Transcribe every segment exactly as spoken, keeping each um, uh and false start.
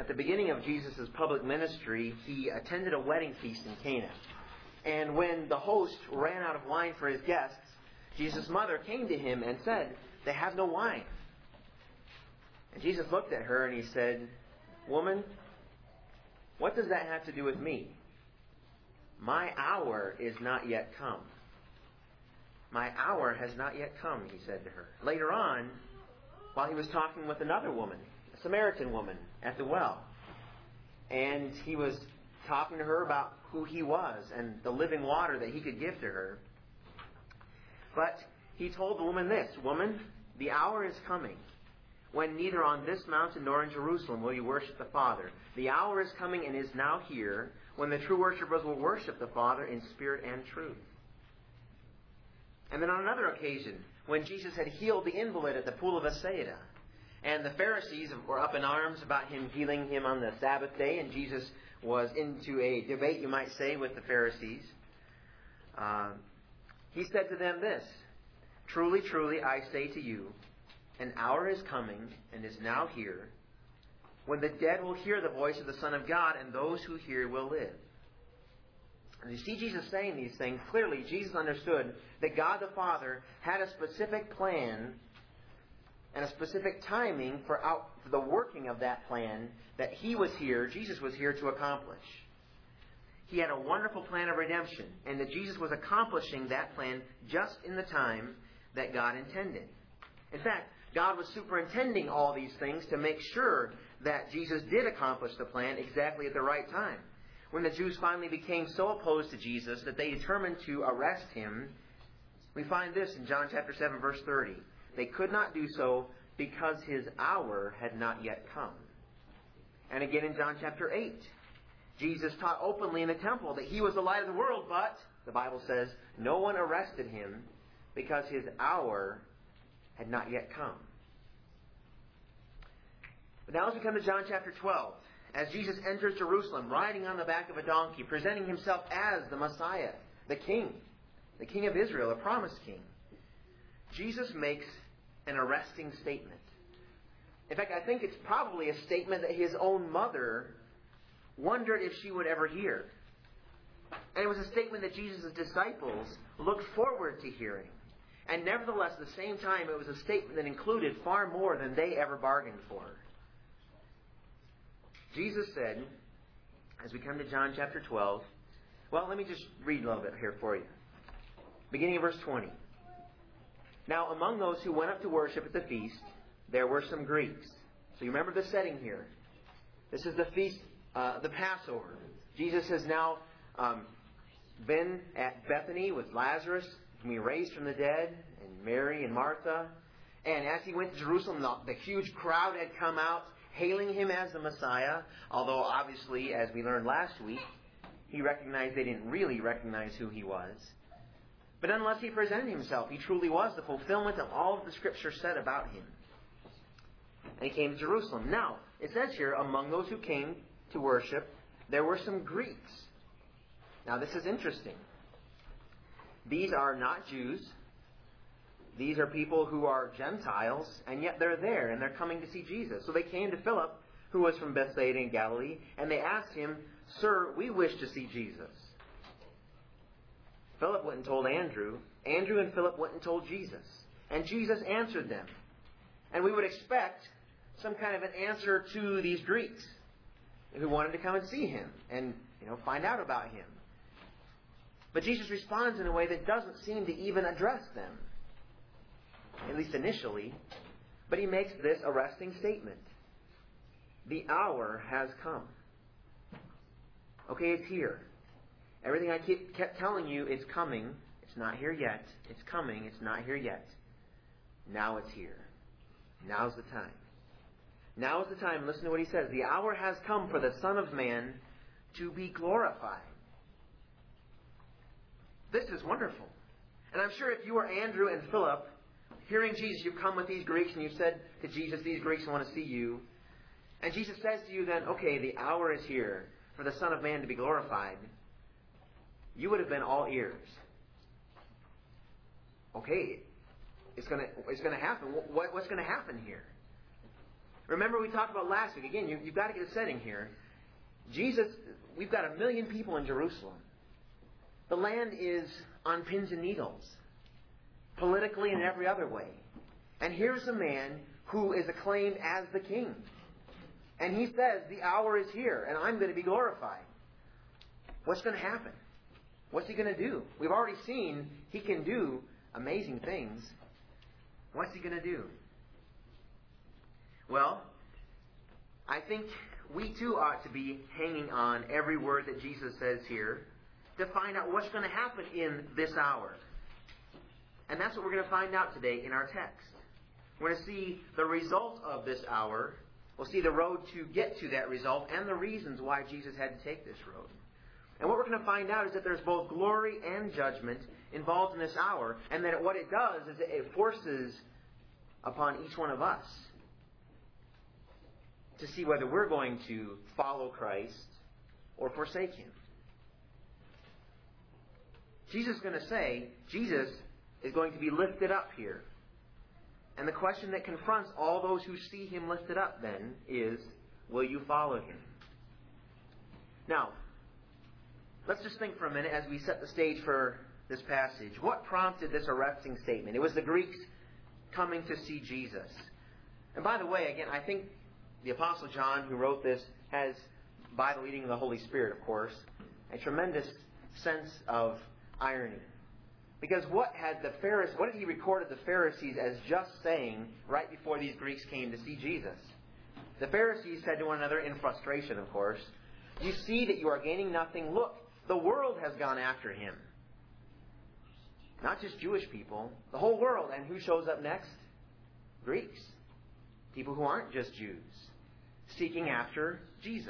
at the beginning of Jesus' public ministry, he attended a wedding feast in Cana. And when the host ran out of wine for his guests, Jesus' mother came to him and said, "They have no wine." And Jesus looked at her and he said, "Woman, what does that have to do with me? My hour is not yet come." "My hour has not yet come," he said to her. Later on, while he was talking with another woman, a Samaritan woman, at the well, and he was talking to her about who he was and the living water that he could give to her. But he told the woman this, "Woman, the hour is coming when neither on this mountain nor in Jerusalem will you worship the Father. The hour is coming and is now here when the true worshipers will worship the Father in spirit and truth." And then on another occasion, when Jesus had healed the invalid at the pool of Bethsaida, and the Pharisees were up in arms about him healing him on the Sabbath day, and Jesus was into a debate, you might say, with the Pharisees, uh, he said to them this, "Truly, truly, I say to you, an hour is coming and is now here when the dead will hear the voice of the Son of God, and those who hear will live." And you see Jesus saying these things. Clearly, Jesus understood that God the Father had a specific plan and a specific timing for, out, for the working of that plan that He was here, Jesus was here to accomplish. He had a wonderful plan of redemption, and that Jesus was accomplishing that plan just in the time that God intended. In fact, God was superintending all these things to make sure that Jesus did accomplish the plan exactly at the right time. When the Jews finally became so opposed to Jesus that they determined to arrest Him, we find this in John chapter seven, verse thirty. They could not do so because His hour had not yet come. And again in John chapter eight, Jesus taught openly in the temple that He was the light of the world, but, the Bible says, no one arrested Him because His hour had not yet come. But now as we come to John chapter twelve, as Jesus enters Jerusalem riding on the back of a donkey, presenting Himself as the Messiah, the King, the King of Israel, a promised King, Jesus makes an arresting statement. In fact, I think it's probably a statement that His own mother wondered if she would ever hear. And it was a statement that Jesus' disciples looked forward to hearing. And nevertheless, at the same time, it was a statement that included far more than they ever bargained for. Jesus said, as we come to John chapter twelve, well, let me just read a little bit here for you. Beginning of verse twenty. "Now among those who went up to worship at the feast, there were some Greeks." So you remember the setting here. This is the feast, uh, the Passover. Jesus has now um, been at Bethany with Lazarus, whom He raised from the dead, and Mary and Martha. And as He went to Jerusalem, the, the huge crowd had come out, hailing Him as the Messiah, although obviously, as we learned last week, He recognized they didn't really recognize who He was. But nonetheless, He presented Himself. He truly was the fulfillment of all of the Scripture said about Him. And He came to Jerusalem. Now, it says here, among those who came to worship, there were some Greeks. Now, this is interesting. These are not Jews. These are people who are Gentiles, and yet they're there, and they're coming to see Jesus. So they came to Philip, who was from Bethsaida in Galilee, and they asked him, "Sir, we wish to see Jesus." Philip went and told Andrew. Andrew and Philip went and told Jesus. And Jesus answered them. And we would expect some kind of an answer to these Greeks who wanted to come and see Him and, you know, find out about Him. But Jesus responds in a way that doesn't seem to even address them, at least initially. But He makes this arresting statement. The hour has come. Okay, it's here. Everything I keep, kept telling you is coming. It's not here yet. It's coming. It's not here yet. Now it's here. Now's the time. Now is the time. Listen to what He says. The hour has come for the Son of Man to be glorified. This is wonderful. And I'm sure if you were Andrew and Philip, hearing Jesus, you've come with these Greeks and you've said to Jesus, these Greeks want to see you. And Jesus says to you then, okay, the hour is here for the Son of Man to be glorified. You would have been all ears. Okay, it's going to it's going to happen. What, what's going to happen here? Remember we talked about last week. Again, you, you've got to get a setting here. Jesus, we've got a million people in Jerusalem. The land is on pins and needles, politically and every other way. And here's a man who is acclaimed as the king. And he says, the hour is here, and I'm going to be glorified. What's going to happen? What's he going to do? We've already seen he can do amazing things. What's he going to do? Well, I think we too ought to be hanging on every word that Jesus says here to find out what's going to happen in this hour. And that's what we're going to find out today in our text. We're going to see the result of this hour. We'll see the road to get to that result and the reasons why Jesus had to take this road. And what we're going to find out is that there's both glory and judgment involved in this hour, and that what it does is it forces upon each one of us to see whether we're going to follow Christ or forsake Him. Jesus is going to say, Jesus is going to be lifted up here. And the question that confronts all those who see Him lifted up then is, will you follow Him? Now, let's just think for a minute as we set the stage for this passage. What prompted this arresting statement? It was the Greeks coming to see Jesus. And by the way, again, I think the Apostle John, who wrote this, has, by the leading of the Holy Spirit, of course, a tremendous sense of irony. Because what had the Pharisees, what did he record of the Pharisees as just saying right before these Greeks came to see Jesus? The Pharisees said to one another in frustration, of course, "You see that you are gaining nothing. Look, the world has gone after him." Not just Jewish people, the whole world. And who shows up next? Greeks. People who aren't just Jews, seeking after Jesus.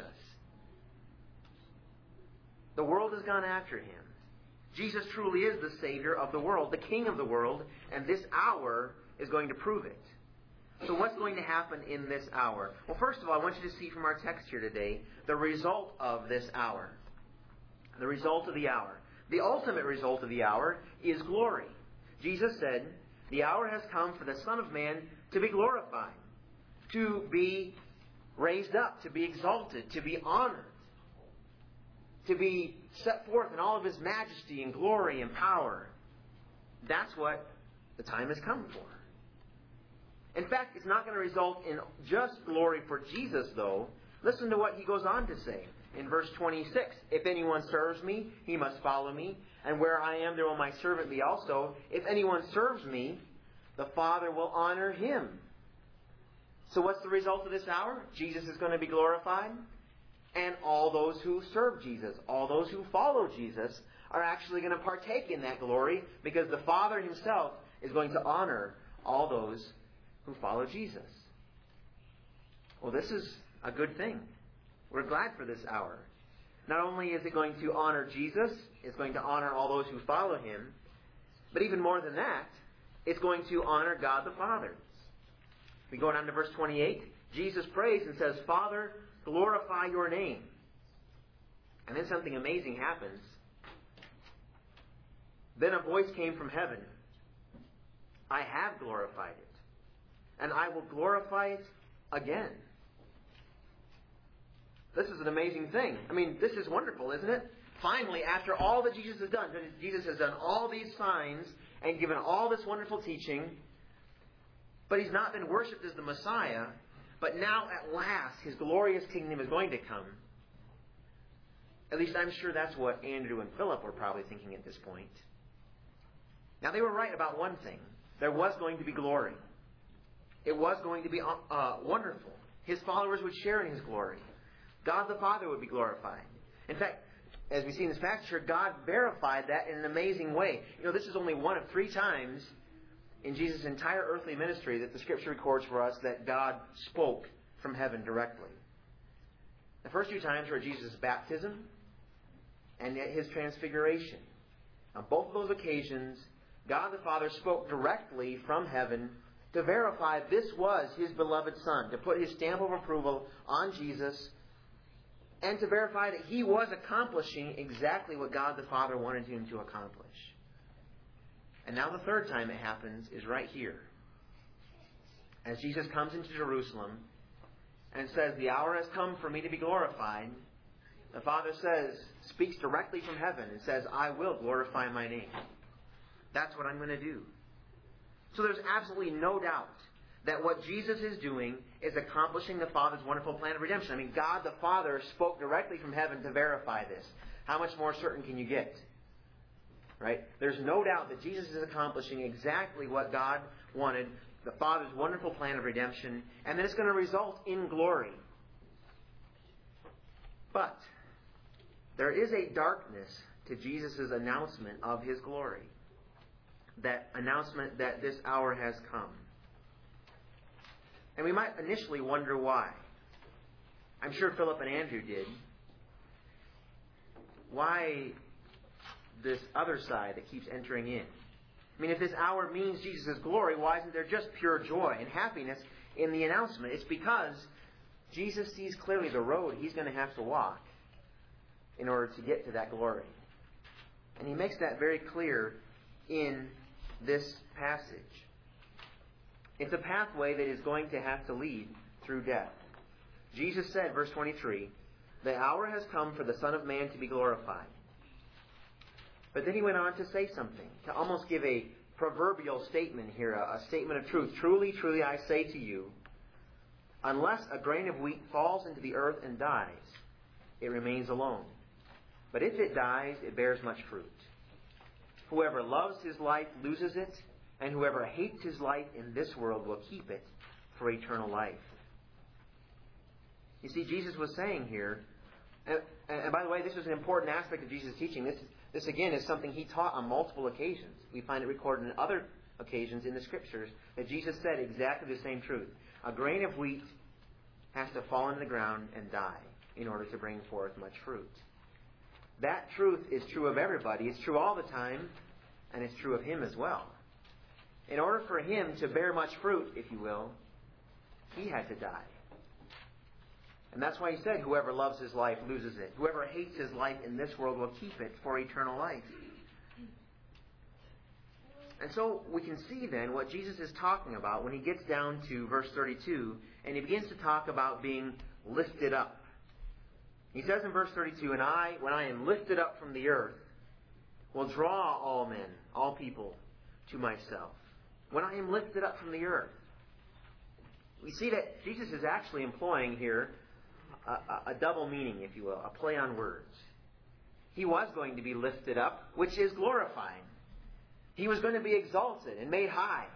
The world has gone after Him. Jesus truly is the Savior of the world, the King of the world, and this hour is going to prove it. So what's going to happen in this hour? Well, first of all, I want you to see from our text here today the result of this hour. The result of the hour. The ultimate result of the hour is glory. Jesus said, "The hour has come for the Son of Man to be glorified, to be raised up, to be exalted, to be honored, to be set forth in all of His majesty and glory and power." That's what the time has come for. In fact, it's not going to result in just glory for Jesus, though. Listen to what He goes on to say in verse twenty-six. "If anyone serves me, he must follow me. And where I am, there will my servant be also. If anyone serves me, the Father will honor him." So what's the result of this hour? Jesus is going to be glorified. And all those who serve Jesus, all those who follow Jesus, are actually going to partake in that glory, because the Father Himself is going to honor all those who follow Jesus. Well, this is a good thing. We're glad for this hour. Not only is it going to honor Jesus, it's going to honor all those who follow Him, but even more than that, it's going to honor God the Father. We go down to verse twenty-eight. Jesus prays and says, "Father, glorify your name." And then something amazing happens. Then a voice came from heaven. "I have glorified it, and I will glorify it again." This is an amazing thing. I mean, this is wonderful, isn't it? Finally, after all that Jesus has done, Jesus has done all these signs and given all this wonderful teaching, but He's not been worshipped as the Messiah. But now, at last, His glorious kingdom is going to come. At least I'm sure that's what Andrew and Philip were probably thinking at this point. Now, they were right about one thing. There was going to be glory. It was going to be uh, wonderful. His followers would share in His glory. God the Father would be glorified. In fact, as we see in this passage here, God verified that in an amazing way. You know, this is only one of three times in Jesus' entire earthly ministry that the Scripture records for us that God spoke from heaven directly. The first two times were Jesus' baptism and His transfiguration. On both of those occasions, God the Father spoke directly from heaven to verify this was His beloved Son, to put His stamp of approval on Jesus, and to verify that He was accomplishing exactly what God the Father wanted Him to accomplish. And now the third time it happens is right here. As Jesus comes into Jerusalem, and says, the hour has come for me to be glorified, the Father says, speaks directly from heaven and says, I will glorify my name. That's what I'm going to do. So there's absolutely no doubt that what Jesus is doing is accomplishing the Father's wonderful plan of redemption. I mean, God the Father spoke directly from heaven to verify this. How much more certain can you get? Right? There's no doubt that Jesus is accomplishing exactly what God wanted, the Father's wonderful plan of redemption, and that it's going to result in glory. But there is a darkness to Jesus' announcement of His glory. That announcement that this hour has come. And we might initially wonder why. I'm sure Philip and Andrew did. Why this other side that keeps entering in? I mean, if this hour means Jesus' glory, why isn't there just pure joy and happiness in the announcement? It's because Jesus sees clearly the road He's going to have to walk in order to get to that glory. And He makes that very clear in this passage. It's a pathway that is going to have to lead through death. Jesus said, verse twenty-three, the hour has come for the Son of Man to be glorified. But then He went on to say something, to almost give a proverbial statement here, a, a statement of truth. Truly, truly, I say to you, unless a grain of wheat falls into the earth and dies, it remains alone. But if it dies, it bears much fruit. Whoever loves his life loses it, and whoever hates his life in this world will keep it for eternal life. You see, Jesus was saying here, and, and by the way, this is an important aspect of Jesus' teaching. This, this again is something He taught on multiple occasions. We find it recorded in other occasions in the Scriptures that Jesus said exactly the same truth. A grain of wheat has to fall into the ground and die in order to bring forth much fruit. That truth is true of everybody. It's true all the time, and it's true of Him as well. In order for Him to bear much fruit, if you will, He had to die. And that's why He said, whoever loves his life loses it. Whoever hates his life in this world will keep it for eternal life. And so we can see then what Jesus is talking about when He gets down to verse thirty-two, and He begins to talk about being lifted up. He says in verse thirty-two, and I, when I am lifted up from the earth, will draw all men, all people, to myself. When I am lifted up from the earth. We see that Jesus is actually employing here a, a, a double meaning, if you will, a play on words. He was going to be lifted up, which is glorifying. He was going to be exalted and made high.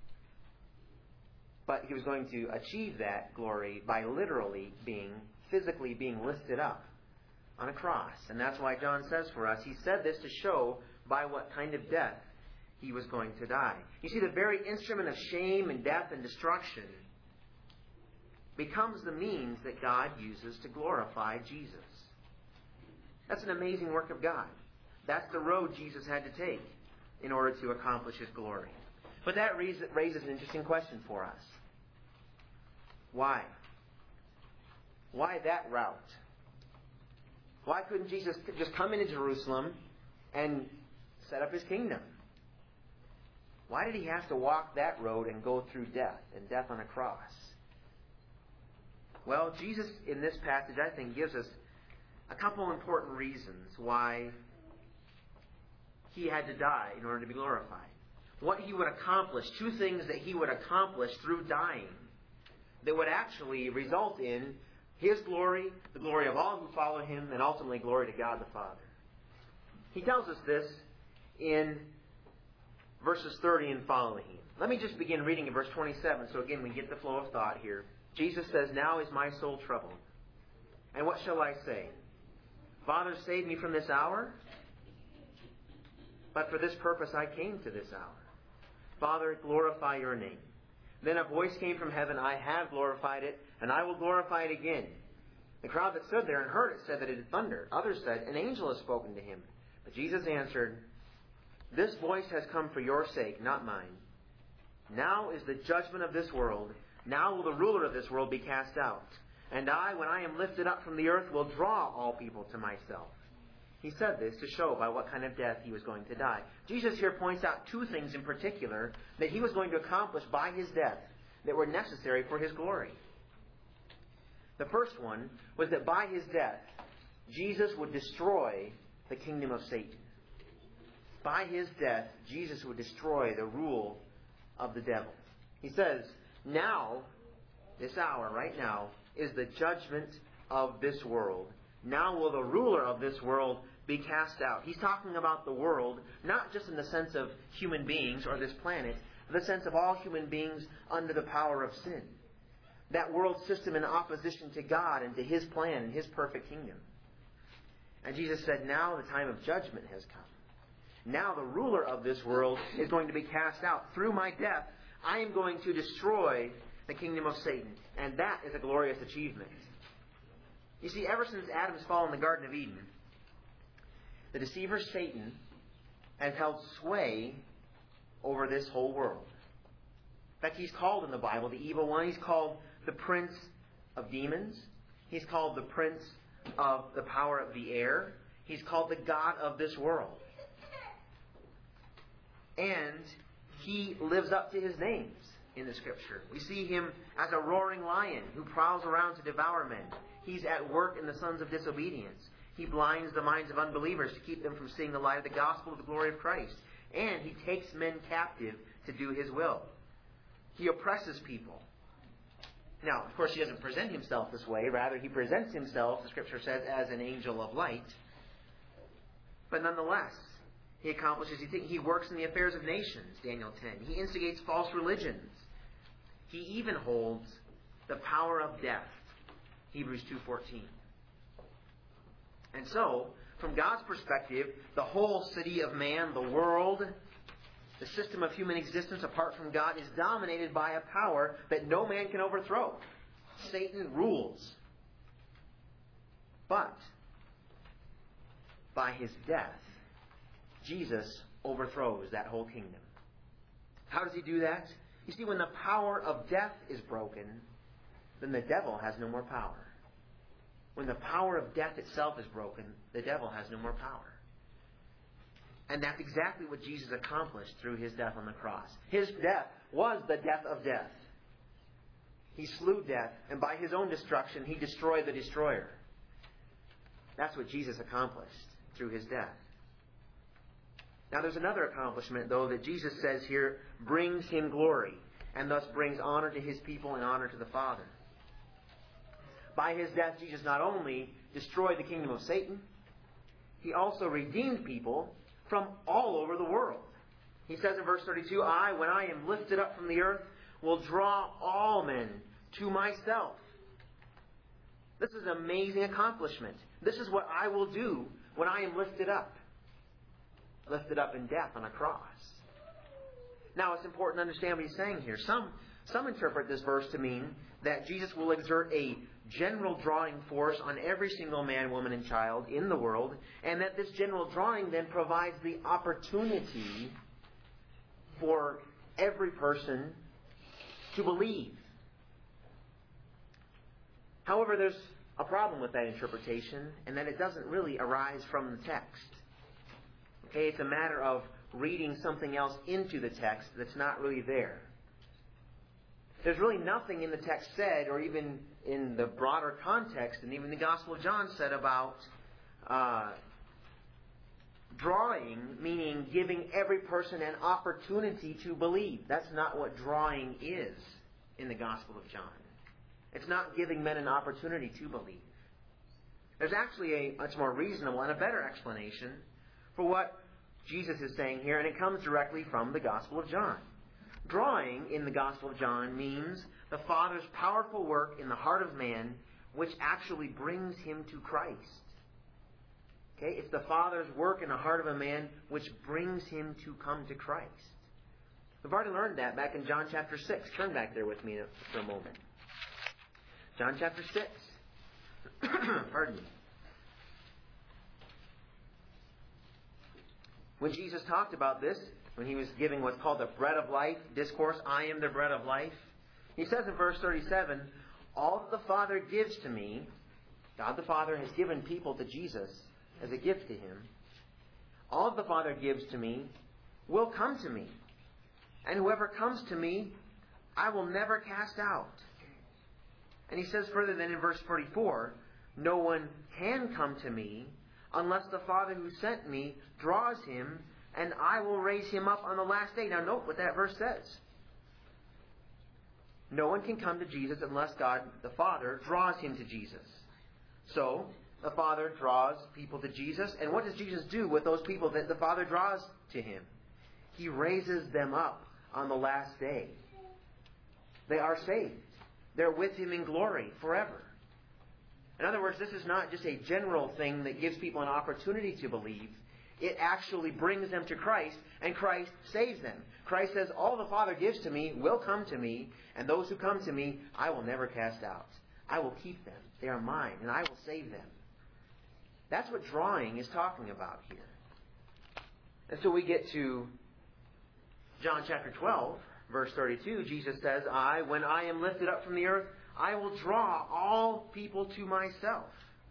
But He was going to achieve that glory by literally being, physically being lifted up on a cross. And that's why John says for us, he said this to show by what kind of death He was going to die. You see, the very instrument of shame and death and destruction becomes the means that God uses to glorify Jesus. That's an amazing work of God. That's the road Jesus had to take in order to accomplish His glory. But that raises an interesting question for us. Why? Why that route? Why couldn't Jesus just come into Jerusalem and set up His kingdom? Why did He have to walk that road and go through death, and death on a cross? Well, Jesus in this passage, I think, gives us a couple important reasons why He had to die in order to be glorified. What He would accomplish, two things that He would accomplish through dying that would actually result in His glory, the glory of all who follow Him, and ultimately glory to God the Father. He tells us this in verses thirty and following. Let me just begin reading in verse twenty-seven, so again we get the flow of thought here. Jesus says, now is my soul troubled. And what shall I say? Father, save me from this hour? But for this purpose I came to this hour. Father, glorify your name. Then a voice came from heaven, I have glorified it, and I will glorify it again. The crowd that stood there and heard it said that it had thundered. Others said, an angel has spoken to him. But Jesus answered, this voice has come for your sake, not mine. Now is the judgment of this world. Now will the ruler of this world be cast out. And I, when I am lifted up from the earth, will draw all people to myself. He said this to show by what kind of death He was going to die. Jesus here points out two things in particular that He was going to accomplish by His death that were necessary for His glory. The first one was that by his death, Jesus would destroy the kingdom of Satan. By his death, Jesus would destroy the rule of the devil. He says, now, this hour, right now, is the judgment of this world. Now will the ruler of this world be cast out. He's talking about the world, not just in the sense of human beings or this planet, but the sense of all human beings under the power of sin. That world system in opposition to God and to His plan and His perfect kingdom. And Jesus said, now the time of judgment has come. Now the ruler of this world is going to be cast out. Through my death, I am going to destroy the kingdom of Satan. And that is a glorious achievement. You see, ever since Adam's fall in the Garden of Eden, the deceiver Satan has held sway over this whole world. In fact, he's called in the Bible the evil one. He's called the prince of demons. He's called the prince of the power of the air. He's called the god of this world. And he lives up to his names in the Scripture. We see him as a roaring lion who prowls around to devour men. He's at work in the sons of disobedience. He blinds the minds of unbelievers to keep them from seeing the light of the gospel of the glory of Christ. And he takes men captive to do his will. He oppresses people. Now, of course, he doesn't present himself this way. Rather, he presents himself, the Scripture says, as an angel of light. But nonetheless, he accomplishes, he, he works in the affairs of nations, Daniel ten. He instigates false religions. He even holds the power of death, Hebrews two fourteen. And so, from God's perspective, the whole city of man, the world, the system of human existence apart from God is dominated by a power that no man can overthrow. Satan rules. But, by his death, Jesus overthrows that whole kingdom. How does he do that? You see, when the power of death is broken, then the devil has no more power. When the power of death itself is broken, the devil has no more power. And that's exactly what Jesus accomplished through his death on the cross. His death was the death of death. He slew death, and by his own destruction, he destroyed the destroyer. That's what Jesus accomplished through his death. Now there's another accomplishment, though, that Jesus says here brings him glory, and thus brings honor to his people and honor to the Father. By his death, Jesus not only destroyed the kingdom of Satan, he also redeemed people from all over the world. He says in verse thirty-two, I, when I am lifted up from the earth, will draw all men to myself. This is an amazing accomplishment. This is what I will do when I am lifted up. Lifted up in death on a cross. Now, it's important to understand what he's saying here. Some, some interpret this verse to mean that Jesus will exert a general drawing force on every single man, woman, and child in the world, and that this general drawing then provides the opportunity for every person to believe. However, there's a problem with that interpretation, and that it doesn't really arise from the text. Okay, it's a matter of reading something else into the text that's not really there. There's really nothing in the text said, or even in the broader context, and even the Gospel of John said about uh, drawing, meaning giving every person an opportunity to believe. That's not what drawing is in the Gospel of John. It's not giving men an opportunity to believe. There's actually a much more reasonable and a better explanation for what Jesus is saying here, and it comes directly from the Gospel of John. Drawing in the Gospel of John means the Father's powerful work in the heart of man, which actually brings him to Christ. Okay, it's the Father's work in the heart of a man which brings him to come to Christ. We've already learned that back in John chapter six. Turn back there with me for a moment. John chapter six. Pardon me. When Jesus talked about this, when he was giving what's called the bread of life discourse, I am the bread of life, he says in verse thirty-seven, all that the Father gives to me, God the Father has given people to Jesus as a gift to him, all that the Father gives to me will come to me. And whoever comes to me, I will never cast out. And he says further then in verse forty-four, no one can come to me unless the Father who sent me draws him, and I will raise him up on the last day. Now note what that verse says. No one can come to Jesus unless God, the Father, draws him to Jesus. So, the Father draws people to Jesus. And what does Jesus do with those people that the Father draws to him? He raises them up on the last day. They are saved. They're with him in glory forever. In other words, this is not just a general thing that gives people an opportunity to believe. It actually brings them to Christ, and Christ saves them. Christ says, all the Father gives to me will come to me, and those who come to me I will never cast out. I will keep them. They are mine, and I will save them. That's what drawing is talking about here. And so we get to John chapter twelve, verse thirty-two. Jesus says, I, when I am lifted up from the earth, I will draw all people to myself.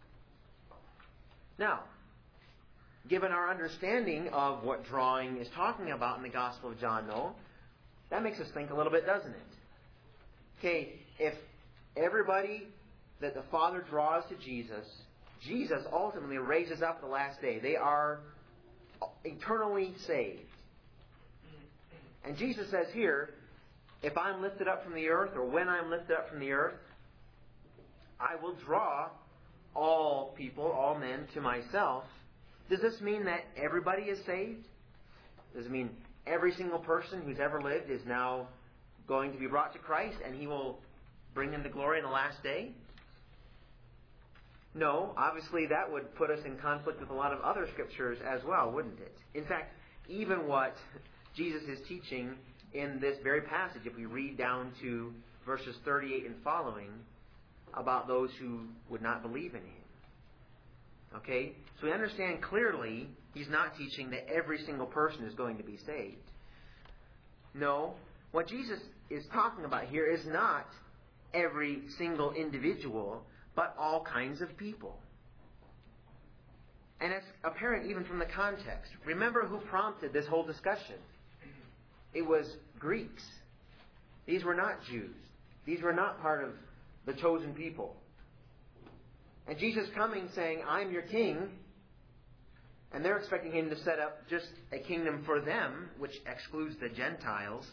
Now, given our understanding of what drawing is talking about in the Gospel of John, though, that makes us think a little bit, doesn't it? Okay, if everybody that the Father draws to Jesus, Jesus ultimately raises up the last day. They are eternally saved. And Jesus says here, if I'm lifted up from the earth, or when I'm lifted up from the earth, I will draw all people, all men, to myself. Does this mean that everybody is saved? Does it mean every single person who's ever lived is now going to be brought to Christ and He will bring them to glory in the last day? No, obviously that would put us in conflict with a lot of other scriptures as well, wouldn't it? In fact, even what Jesus is teaching in this very passage, if we read down to verses thirty-eight and following, about those who would not believe in Him. Okay? So we understand clearly He's not teaching that every single person is going to be saved. No, what Jesus is talking about here is not every single individual, but all kinds of people. And it's apparent even from the context. Remember who prompted this whole discussion. It was Greeks. These were not Jews. These were not part of the chosen people. And Jesus coming saying, I'm your king, and they're expecting Him to set up just a kingdom for them, which excludes the Gentiles.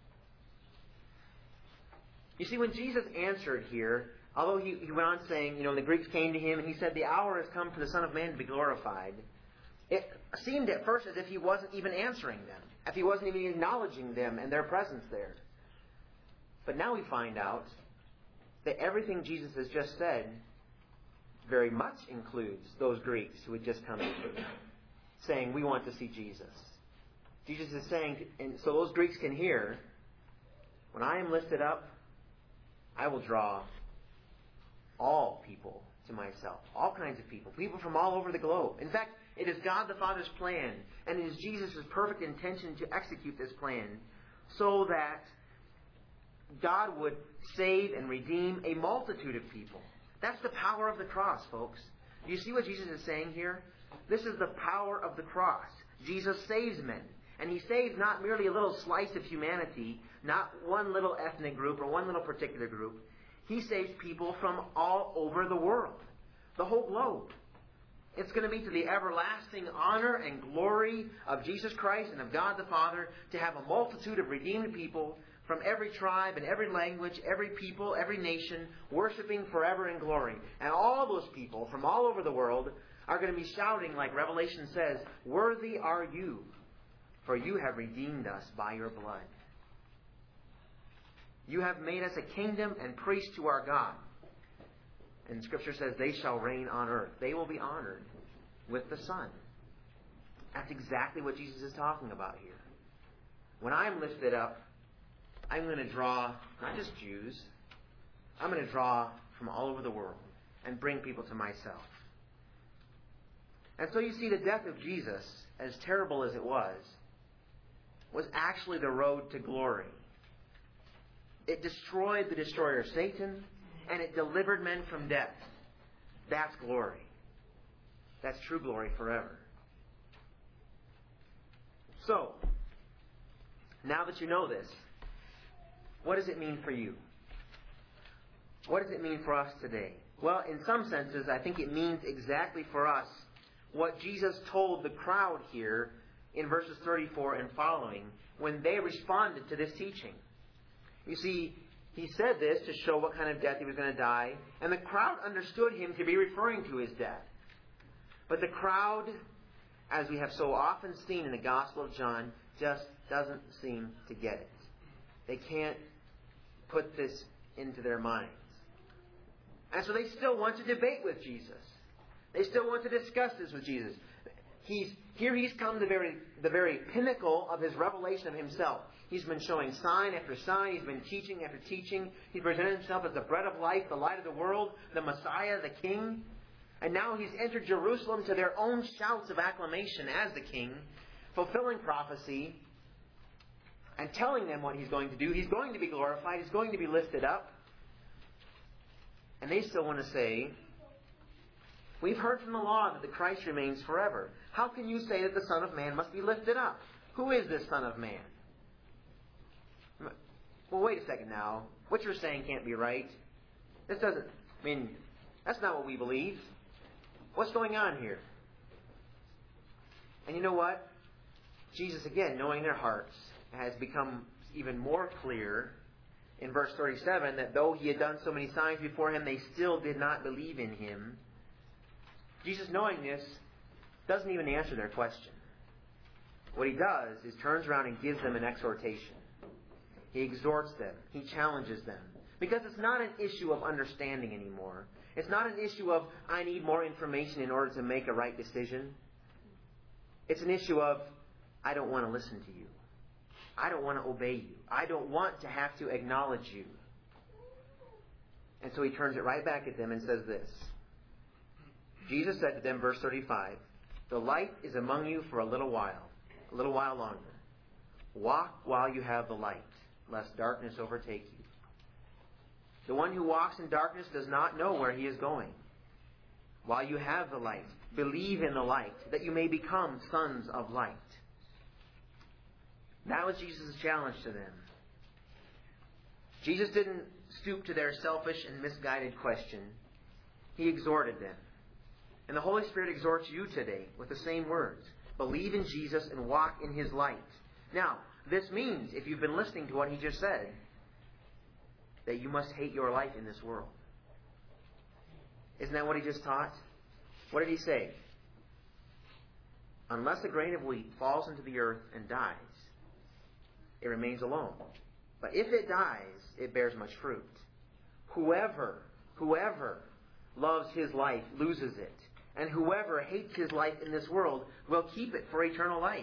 You see, when Jesus answered here, although he, he went on saying, you know, the Greeks came to Him and He said, the hour has come for the Son of Man to be glorified. It seemed at first as if He wasn't even answering them, if He wasn't even acknowledging them and their presence there. But now we find out that everything Jesus has just said very much includes those Greeks who had just come to Him, saying, we want to see Jesus. Jesus is saying, and so those Greeks can hear, when I am lifted up, I will draw all people to myself. All kinds of people. People from all over the globe. In fact, it is God the Father's plan, and it is Jesus' perfect intention to execute this plan so that God would save and redeem a multitude of people. That's the power of the cross, folks. Do you see what Jesus is saying here? This is the power of the cross. Jesus saves men. And He saves not merely a little slice of humanity, not one little ethnic group or one little particular group. He saves people from all over the world. The whole globe. It's going to be to the everlasting honor and glory of Jesus Christ and of God the Father to have a multitude of redeemed people from every tribe and every language, every people, every nation, worshiping forever in glory. And all those people from all over the world are going to be shouting, like Revelation says, worthy are you, for you have redeemed us by your blood. You have made us a kingdom and priests to our God. And Scripture says they shall reign on earth. They will be honored with the Son. That's exactly what Jesus is talking about here. When I'm lifted up, I'm going to draw not just Jews. I'm going to draw from all over the world and bring people to myself. And so you see, the death of Jesus, as terrible as it was, was actually the road to glory. It destroyed the destroyer Satan, and it delivered men from death. That's glory. That's true glory forever. So, now that you know this, what does it mean for you? What does it mean for us today? Well, in some senses, I think it means exactly for us what Jesus told the crowd here in verses thirty-four and following when they responded to this teaching. You see, he said this to show what kind of death he was going to die, and the crowd understood him to be referring to his death. But the crowd, as we have so often seen in the Gospel of John, just doesn't seem to get it. They can't put this into their minds. And so they still want to debate with Jesus. They still want to discuss this with Jesus. He's, here he's come to the very, the very pinnacle of his revelation of himself. He's been showing sign after sign. He's been teaching after teaching. He presented himself as the bread of life, the light of the world, the Messiah, the King. And now he's entered Jerusalem to their own shouts of acclamation as the King, fulfilling prophecy and telling them what he's going to do. He's going to be glorified. He's going to be lifted up. And they still want to say, we've heard from the law that the Christ remains forever. How can you say that the Son of Man must be lifted up? Who is this Son of Man? Well, wait a second now. What you're saying can't be right. This doesn't, I mean, that's not what we believe. What's going on here? And you know what? Jesus, again, knowing their hearts, has become even more clear in verse thirty-seven that though he had done so many signs before him, they still did not believe in him. Jesus, knowing this, doesn't even answer their question. What he does is turns around and gives them an exhortation. He exhorts them. He challenges them. Because it's not an issue of understanding anymore. It's not an issue of, I need more information in order to make a right decision. It's an issue of, I don't want to listen to you. I don't want to obey you. I don't want to have to acknowledge you. And so he turns it right back at them and says this. Jesus said to them, verse thirty-five, the light is among you for a little while, a little while longer. Walk while you have the light, lest darkness overtake you. The one who walks in darkness does not know where he is going. While you have the light, believe in the light, that you may become sons of light. That was Jesus' challenge to them. Jesus didn't stoop to their selfish and misguided question. He exhorted them. And the Holy Spirit exhorts you today with the same words. Believe in Jesus and walk in His light. Now, this means, if you've been listening to what He just said, that you must hate your life in this world. Isn't that what He just taught? What did He say? Unless a grain of wheat falls into the earth and dies, it remains alone. But if it dies, it bears much fruit. Whoever, whoever loves his life loses it. And whoever hates his life in this world will keep it for eternal life.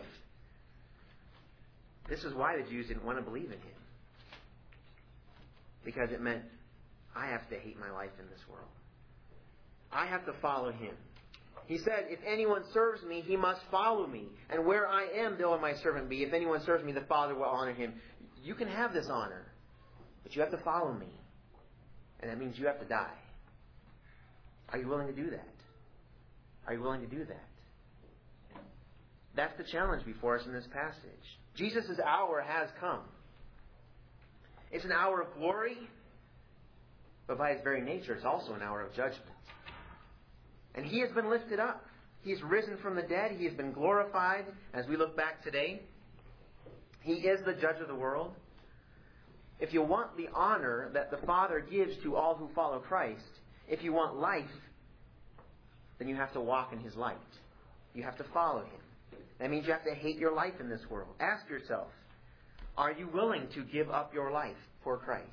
This is why the Jews didn't want to believe in Him. Because it meant, I have to hate my life in this world. I have to follow Him. He said, if anyone serves me, he must follow me. And where I am, there will my servant be. If anyone serves me, the Father will honor him. You can have this honor, but you have to follow me. And that means you have to die. Are you willing to do that? Are you willing to do that? That's the challenge before us in this passage. Jesus' hour has come. It's an hour of glory, but by its very nature, it's also an hour of judgment. And He has been lifted up. He's risen from the dead. He has been glorified as we look back today. He is the judge of the world. If you want the honor that the Father gives to all who follow Christ, if you want life, then you have to walk in His light. You have to follow Him. That means you have to hate your life in this world. Ask yourself, are you willing to give up your life for Christ?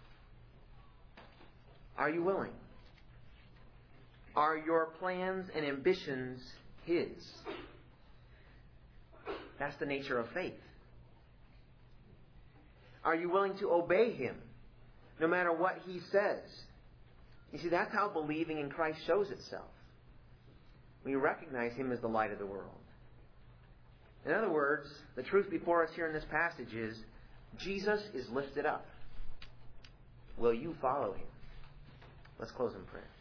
Are you willing? Are your plans and ambitions His? That's the nature of faith. Are you willing to obey Him no matter what He says? You see, that's how believing in Christ shows itself. We recognize Him as the light of the world. In other words, the truth before us here in this passage is, Jesus is lifted up. Will you follow Him? Let's close in prayer.